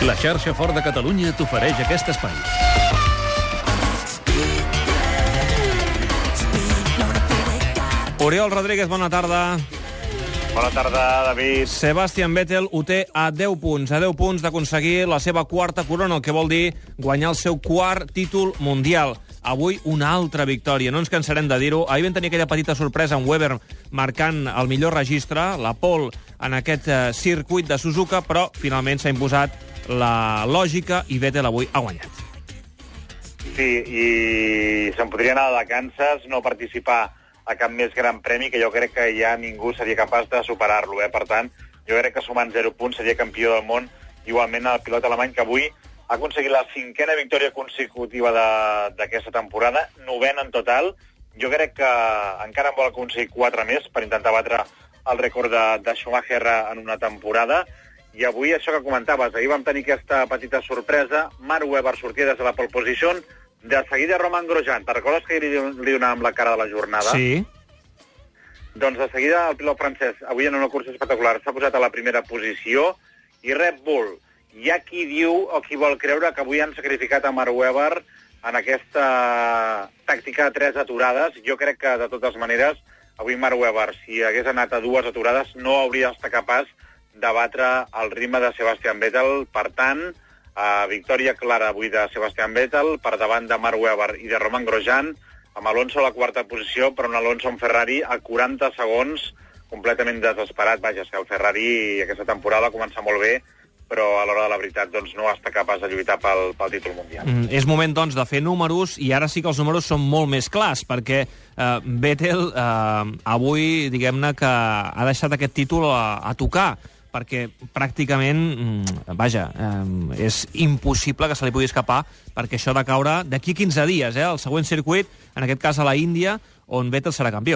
La xarxa Ford de Catalunya t'ofereix aquest espai. Oriol Rodríguez, bona tarda. Bona tarda, David. Sebastian Vettel ho té a 10 punts. A 10 punts d'aconseguir la seva quarta corona, el que vol dir guanyar el seu quart títol mundial. Avui una altra victòria, no ens cansarem de dir-ho. Ahir vam tenir aquella petita sorpresa amb Webber marcant el millor registre, la pole en aquest circuit de Suzuka, però finalment s'ha imposat la lògica i Vettel avui ha guanyat. Sí, i se'n podria anar de vacances, no participar a cap més gran premi, que jo crec que ja ningú seria capaç de superar-lo. Per tant, jo crec que sumant 0 punts seria campió del món, igualment el pilot alemany, que avui ha aconseguit la 5a victòria consecutiva d'aquesta temporada, 9a en total. Jo crec que encara en vol aconseguir 4 més per intentar batre el rècord de Schumacher en una temporada. I avui, això que comentaves, ahir vam tenir aquesta petita sorpresa. Mark Webber sortia des de la pole position, de seguida Romain Grosjean. Te'n recordes que li donàvem la cara de la jornada? Sí. Doncs de seguida el pilot francès, avui en una cursa espectacular, s'ha posat a la primera posició, i Red Bull, hi ha qui diu o qui vol creure que avui han sacrificat a Mark Webber en aquesta tàctica de 3 aturades. Jo crec que, de totes maneres, avui Mark Webber, si hagués anat a 2 aturades, no hauria estat capaç de batre el ritme de Sebastian Vettel. Per tant, victòria clara avui de Sebastian Vettel per davant de Mark Webber i de Romain Grosjean, amb Alonso a la quarta posició, però un Alonso amb Ferrari a 40 segons, completament desesperat. Vaja, que el Ferrari aquesta temporada va començar molt bé, però a l'hora de la veritat doncs, no està capaç de lluitar pel títol mundial. És moment, doncs, de fer números, i ara sí que els números són molt més clars, perquè Vettel avui, diguem-ne, que ha deixat aquest títol a tocar, perquè pràcticament, vaja, és impossible que se li pugui escapar, perquè això de caure d'aquí 15 dies, el següent circuit, en aquest cas a la Índia, on Vettel serà campió.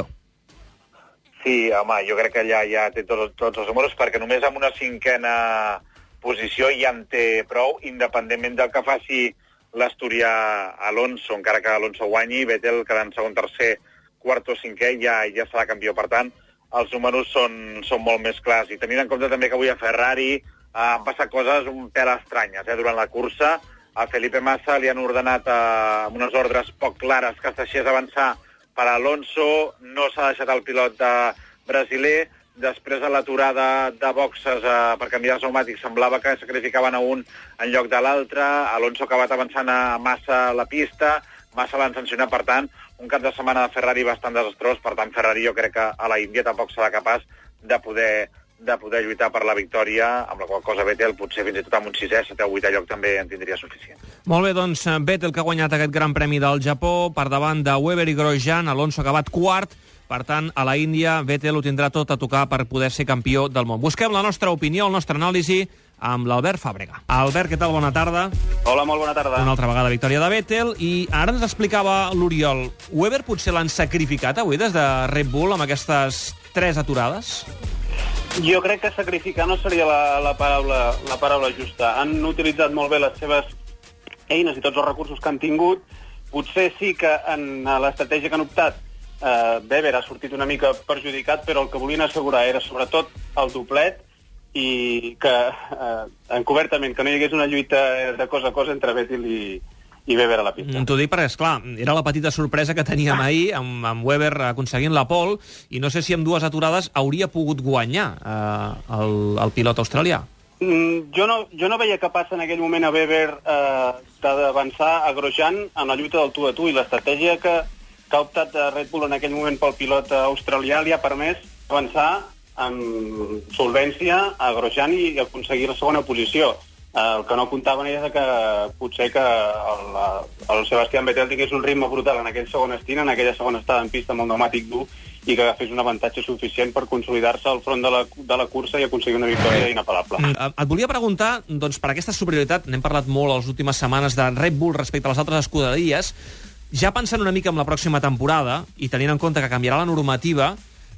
Sí, home, jo crec que ja té tots els números, perquè només amb una 5a posició ja en té prou, independentment del que faci l'asturià Alonso. Encara que Alonso guanyi, Vettel quedant segon, tercer, quart o 5è, ja serà campió. Per tant, els números són molt més clars. I tenint en compte també que avui a Ferrari han passat coses un pèl estranyes. Durant la cursa, a Felipe Massa li han ordenat amb unes ordres poc clares que es deixés avançar per Alonso. No s'ha deixat el pilot brasiler. Després, a l'aturada de boxes per canviar els pneumàtics, semblava que sacrificaven a un en lloc de l'altre. Alonso ha acabat avançant a Massa a la pista. Massa l'han sancionat, per tant, un cap de setmana de Ferrari bastant desastrós. Per tant, Ferrari jo crec que a la Índia tampoc serà capaç de poder lluitar per la victòria, amb la qual cosa Vettel potser fins i tot amb un 6è, 7è o 8è lloc també en tindria suficient. Molt bé, doncs Vettel, que ha guanyat aquest Gran Premi del Japó per davant de Webber i Grosjean. Alonso ha acabat quart. Per tant, a la Índia, Vettel ho tindrà tot a tocar per poder ser campió del món. Busquem la nostra opinió, el nostre anàlisi, amb l'Albert Fàbrega. Albert, què tal? Bona tarda. Hola, molt bona tarda. Una altra vegada victòria de Vettel, i ara ens explicava l'Oriol. Webber potser l'han sacrificat avui des de Red Bull amb aquestes 3 aturades? Jo crec que sacrificar no seria la paraula justa. Han utilitzat molt bé les seves eines i tots els recursos que han tingut. Potser sí que en l'estratègia que han optat Webber ha sortit una mica perjudicat, però el que volien assegurar era sobretot el doblet i que, encobertament, que no hi hagués una lluita de cosa a cosa entre Vettel i Webber a la pista. T'ho dic perquè, esclar, era la petita sorpresa que teníem ahir amb Webber aconseguint la pole, i no sé si amb 2 aturades hauria pogut guanyar el pilot australià. Jo no veia capaç en aquell moment a Webber d'avançar a Grosjean en la lluita del tu a tu, i l'estratègia que ha optat Red Bull en aquell moment pel pilot australià li ha permès avançar amb solvència a Grosjean i aconseguir la segona posició. El que no comptaven és que potser que el Sebastian Vettel tingués un ritme brutal en aquell segon stint, en aquella segona estada en pista amb el pneumàtic dur, i que agafés un avantatge suficient per consolidar-se al front de la cursa i aconseguir una victòria inapel·lable. Et volia preguntar, doncs, per aquesta superioritat, n'hem parlat molt a les últimes setmanes de Red Bull respecte a les altres escuderies, ja pensant una mica en la pròxima temporada i tenint en compte que canviarà la normativa,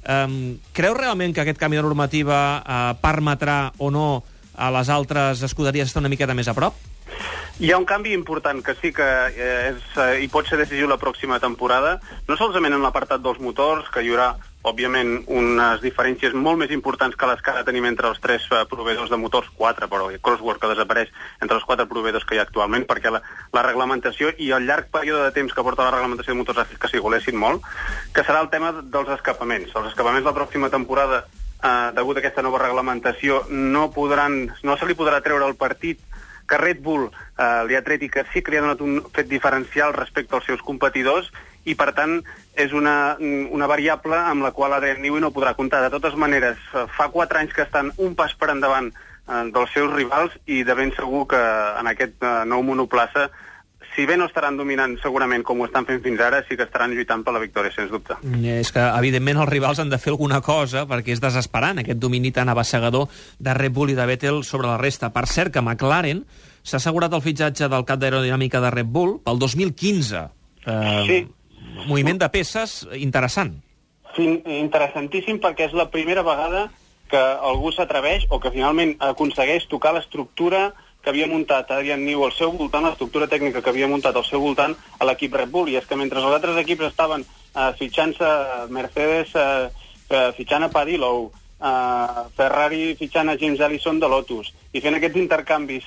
creus realment que aquest canvi de normativa permetrà o no a les altres escuderies estar una miqueta més a prop? Hi ha un canvi important que sí que hi pot ser decisiu la pròxima temporada, no solament en l'apartat dels motors, que hi haurà òbviament, unes diferències molt més importants que les que ara tenim entre els 3 proveïdors de motors, 4, però Crosswork que desapareix entre els 4 proveïdors que hi ha actualment, perquè la reglamentació i el llarg període de temps que porta la reglamentació de motors ha fet que s'igolessin molt, que serà el tema dels escapaments. Els escapaments la pròxima temporada, degut a aquesta nova reglamentació, no se li podrà treure el partit que Red Bull li ha tret i que sí que li ha donat un fet diferencial respecte als seus competidors, i per tant és una variable amb la qual Adrian Newey no podrà comptar. De totes maneres, fa 4 anys que estan un pas per endavant dels seus rivals, i de ben segur que en aquest nou monoplaça, si bé no estaran dominant segurament com ho estan fent fins ara, sí que estaran lluitant per la victòria, sens dubte. És que, evidentment, els rivals han de fer alguna cosa, perquè és desesperant aquest domini tan abassegador de Red Bull i de Vettel sobre la resta. Per cert, que McLaren s'ha assegurat el fitxatge del cap d'aerodinàmica de Red Bull pel 2015. Sí. Moviment de peces interessant. Sí, interessantíssim, perquè és la primera vegada que algú s'atreveix o que finalment aconsegueix tocar l'estructura que havia muntat Adrian Newey al seu voltant, l'estructura tècnica que havia muntat al seu voltant a l'equip Red Bull. I és que mentre els altres equips estaven fitxant-se Mercedes, fitxant a Padillow, Ferrari fitxant a James Allison de Lotus, i fent aquests intercanvis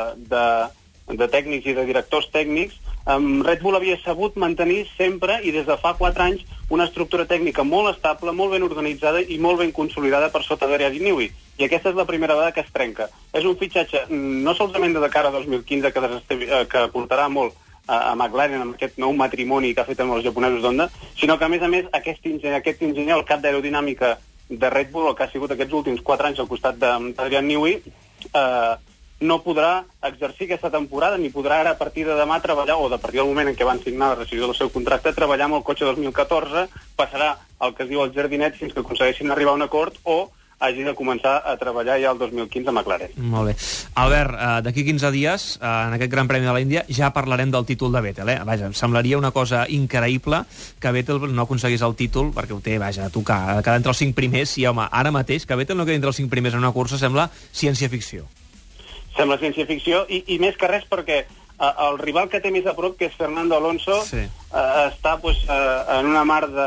de tècnics i de directors tècnics, Red Bull havia sabut mantenir sempre, i des de fa 4 anys, una estructura tècnica molt estable, molt ben organitzada i molt ben consolidada per sota d'Adrian Newey. I aquesta és la primera vegada que es trenca. És un fitxatge no solament de cara a 2015, que portarà molt a McLaren amb aquest nou matrimoni que ha fet amb els japonesos d'Honda, sinó que, a més, aquest enginyer, el cap d'aerodinàmica de Red Bull, el que ha sigut aquests últims 4 anys al costat d'Adrian Newey, no podrà exercir aquesta temporada, ni podrà ara a partir de demà treballar, o a partir del moment en què van signar la rescissió del seu contracte, treballar amb el cotxe 2014, passarà el que es diu el jardinet fins que aconsegueixin arribar a un acord, o hagi de començar a treballar ja el 2015 a McLaren. Molt bé. Albert, d'aquí 15 dies, en aquest Gran Premi de l'Índia, ja parlarem del títol de Vettel. Vaja, em semblaria una cosa increïble que Vettel no aconseguís el títol, perquè ho té, vaja, a tocar, quedar entre els 5 primers, i, home, ara mateix, que Vettel no quedi entre els 5 primers en una cursa sembla ciència-ficció. Sembla ciència-ficció, i més que res perquè el rival que té més a prop, que és Fernando Alonso, està en una mar de...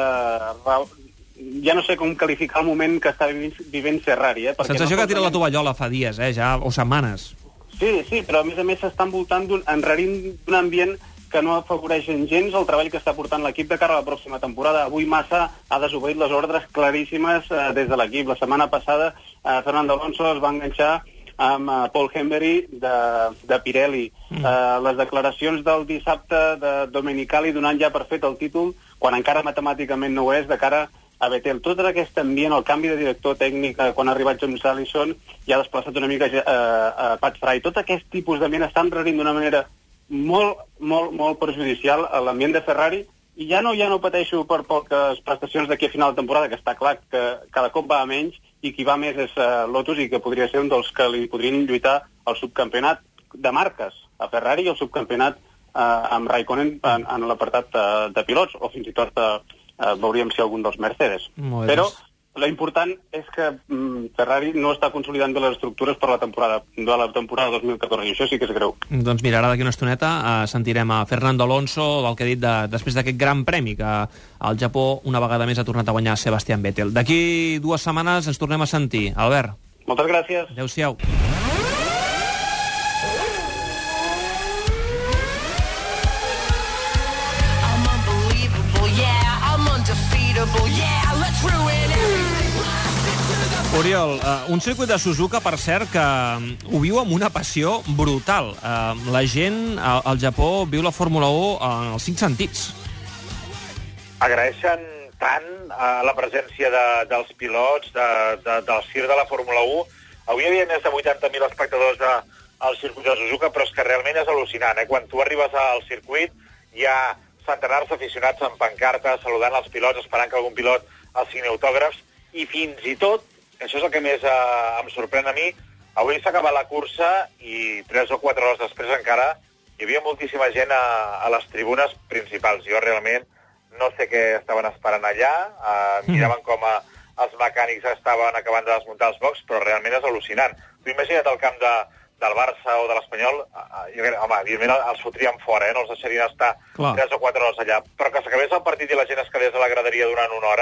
Ja no sé com qualificar el moment que està vivint Ferrari. Sensació que ha tirat la tovallola fa dies, ja, o setmanes. Sí, però a més s'està envoltant enrarint d'un ambient que no afavoreix gens el treball que està portant l'equip de cara a la pròxima temporada. Avui Massa ha desobeït les ordres claríssimes des de l'equip. La setmana passada Fernando Alonso es va enganxar amb Paul Hembery de Pirelli. Les declaracions del dissabte de Domenicali donant ja per fet el títol, quan encara matemàticament no ho és, de cara a Vettel. Tot aquest ambient, el canvi de director tècnic quan ha arribat James Allison i ha desplaçat una mica a Pat Fry, tot aquest tipus d'ambient està enrarint d'una manera molt perjudicial a l'ambient de Ferrari, i ja no pateixo per poques prestacions d'aquí a final de temporada, que està clar que cada cop va a menys, i qui va més és Lotus, i que podria ser un dels que li podrien lluitar el subcampionat de marques a Ferrari i el subcampionat amb Raikkonen en l'apartat de pilots, o fins i tot veuríem si algun dels Mercedes. Però l'important és que Ferrari no està consolidant bé les estructures per la temporada 2014, i això sí que és greu. Doncs mira, ara d'aquí una estoneta sentirem a Fernando Alonso del que ha dit després d'aquest gran premi que al Japó una vegada més ha tornat a guanyar Sebastian Vettel. D'aquí 2 setmanes ens tornem a sentir. Albert. Moltes gràcies. Adéu-siau. Oriol, un circuit de Suzuka, per cert, que ho viu amb una passió brutal. La gent al Japó viu la Fórmula 1 en els 5 sentits. Agraeixen tant la presència dels pilots, del circ de la Fórmula 1. Avui hi havia més de 80.000 espectadors al circuit de Suzuka, però és que realment és al·lucinant. Quan tu arribes al circuit hi ha centenars d'aficionats amb pancartes, saludant els pilots, esperant que algun pilot els signi autògrafs, i fins i tot, això és el que més em sorprèn a mi, avui s'ha acabat la cursa i 3 o 4 hores després encara hi havia moltíssima gent a les tribunes principals. Jo realment no sé què estaven esperant allà, miraven com els mecànics estaven acabant de desmuntar els boxs, però realment és al·lucinant. Tu imagina't el camp del Barça o de l'Espanyol, home, evidentment els fotrien fora, no els deixarien estar 3 o 4 hores allà, però que s'acabés el partit i la gent es quedés a la graderia durant una hora,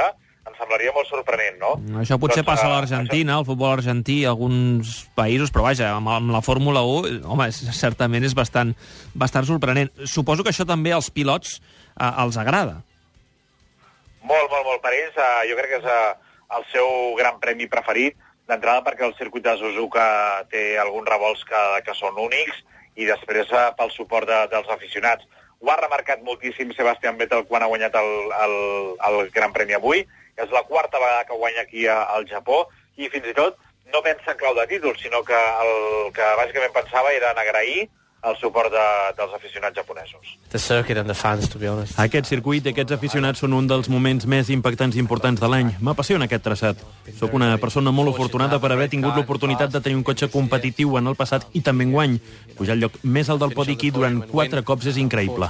em semblaria molt sorprenent, no? Això potser passa a l'Argentina, al futbol argentí, a alguns països, però vaja, amb la Fórmula 1, home, certament és bastant sorprenent. Suposo que això també als pilots els agrada. Molt. Per ells, jo crec que és el seu gran premi preferit, d'entrada perquè el circuit de Suzuka té alguns revolts que són únics, i després pel suport dels aficionats. Ho ha remarcat moltíssim Sebastian Vettel quan ha guanyat el Gran Premi avui. És la quarta vegada que guanya aquí al Japó, i fins i tot no pensa en clau de títol, sinó que el que bàsicament pensava era en agrair el suport dels aficionats japonesos. The circuit and the fans, to be honest. Aquest circuit i aquests aficionats són un dels moments més impactants i importants de l'any. M'apassiona aquest traçat. Soc una persona molt afortunada per haver tingut l'oportunitat de tenir un cotxe competitiu en el passat i també enguany. Pujar al lloc més alt del podi aquí durant 4 cops és increïble.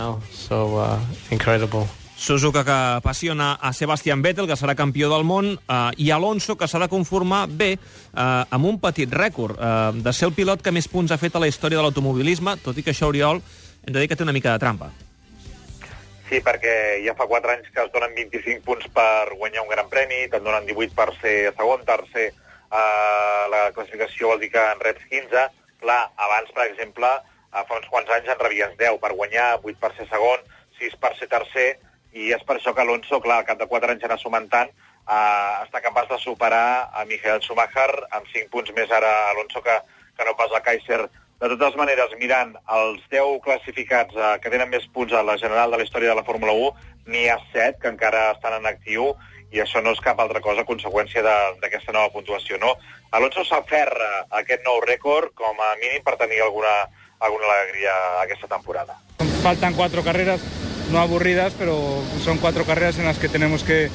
Suzuka, que apassiona a Sebastian Vettel, que serà campió del món, i Alonso, que s'ha de conformar bé amb un petit rècord de ser el pilot que més punts ha fet a la història de l'automobilisme, tot i que això, Oriol, hem de dir que té una mica de trampa. Sí, perquè ja fa 4 anys que es donen 25 punts per guanyar un gran premi, te'n donen 18 per ser segon, tercer. La classificació vol dir que en reps 15. Clar, abans, per exemple, fa uns quants anys en rebies 10 per guanyar, 8 per ser segon, 6 per ser tercer, i és per això que Alonso, clar, al cap de 4 anys anar sumant tant, està capaç de superar a Michael Schumacher amb 5 punts més ara Alonso que no pas a Kaiser. De totes maneres, mirant els 10 classificats que tenen més punts a la general de la història de la Fórmula 1, n'hi ha 7 que encara estan en actiu, i això no és cap altra cosa a conseqüència d'aquesta nova puntuació, no? Alonso s'aferra a aquest nou rècord com a mínim per tenir alguna alegria aquesta temporada. Faltan 4 carreras, no aburridas, pero son 4 carreras en las que tenemos que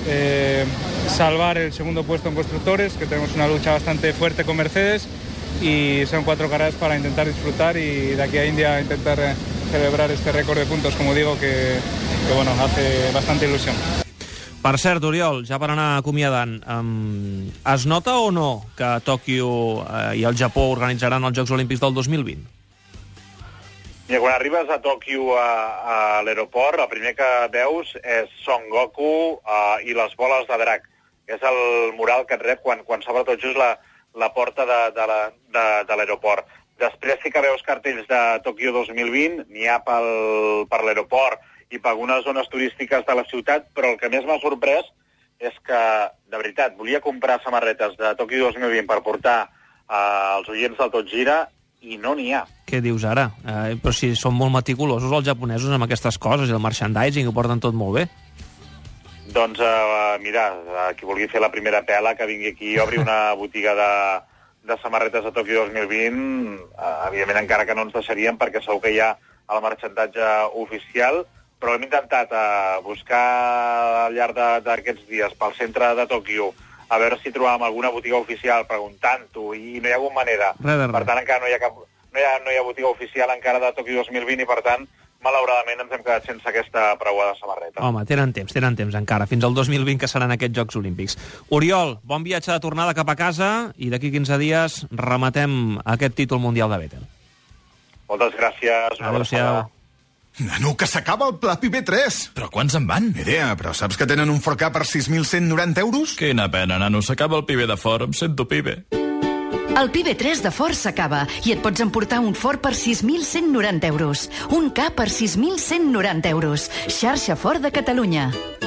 salvar el segundo puesto en constructores, que tenemos una lucha bastante fuerte con Mercedes, y son 4 carreras para intentar disfrutar y de aquí a India intentar celebrar este récord de puntos, como digo, que bueno, hace bastante ilusión. Per cert, Oriol, ja per anar acomiadant, es nota o no que Tòquio i el Japó organitzaran els Jocs Olímpics del 2020? Mira, quan arribes a Tòquio a l'aeroport, el primer que veus és Son Goku i les boles de drac. És el mural que et rep quan s'obre tot just la porta de l'aeroport. Després sí que veus cartells de Tòquio 2020, n'hi ha per l'aeroport i per algunes zones turístiques de la ciutat, però el que més m'ha sorprès és que, de veritat, volia comprar samarretes de Tòquio 2020 per portar als oients del Tot Gira, i no n'hi ha. Què dius ara? Però si són molt meticulosos els japonesos amb aquestes coses, i el merchandising ho porten tot molt bé. Doncs, mira, qui vulgui fer la primera pela, que vingui aquí i obri una botiga de samarretes de Tòquio 2020, evidentment encara que no ens deixarien, perquè segur que hi ha el marxandatge oficial, però hem intentat buscar al llarg d'aquests dies pel centre de Tòquio, a veure si trobàvem alguna botiga oficial preguntant-ho, i no hi ha hagut manera. Res. Per tant, encara no hi ha botiga oficial encara de Tòquio 2020, i per tant, malauradament ens hem quedat sense aquesta preuada samarreta. Home, tenen temps encara, fins al 2020, que seran aquests Jocs Olímpics. Oriol, bon viatge de tornada cap a casa, i d'aquí 15 dies rematem aquest títol mundial de Vettel. Moltes gràcies. Adéu-siau. Nano, que s'acaba el Pla Pibe 3. Però quants en van? Ni idea, però saps que tenen un 4K per 6.190 euros? Quina pena, nano, s'acaba el Pibe de Ford, em sento Pibe. El Pibe 3 de Ford s'acaba i et pots emportar un Ford per 6.190 euros. Un K per 6.190 euros. Xarxa Ford de Catalunya.